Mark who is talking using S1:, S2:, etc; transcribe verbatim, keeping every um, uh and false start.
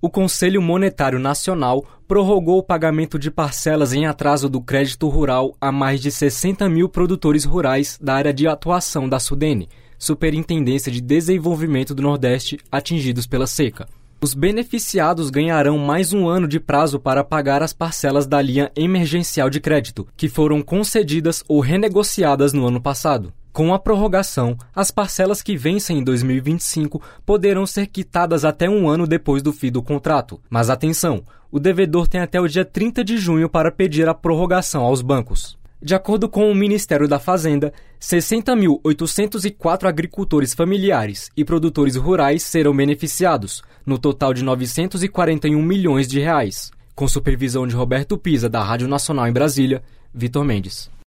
S1: O Conselho Monetário Nacional prorrogou o pagamento de parcelas em atraso do crédito rural a mais de sessenta mil produtores rurais da área de atuação da SUDENE, Superintendência de Desenvolvimento do Nordeste, atingidos pela seca. Os beneficiados ganharão mais um ano de prazo para pagar as parcelas da linha emergencial de crédito, que foram concedidas ou renegociadas no ano passado. Com a prorrogação, as parcelas que vencem em dois mil e vinte e cinco poderão ser quitadas até um ano depois do fim do contrato. Mas atenção, o devedor tem até o dia trinta de junho para pedir a prorrogação aos bancos. De acordo com o Ministério da Fazenda, sessenta mil oitocentos e quatro agricultores familiares e produtores rurais serão beneficiados, no total de novecentos e quarenta e um milhões de reais. Com supervisão de Roberto Pisa, da Rádio Nacional em Brasília, Vitor Mendes.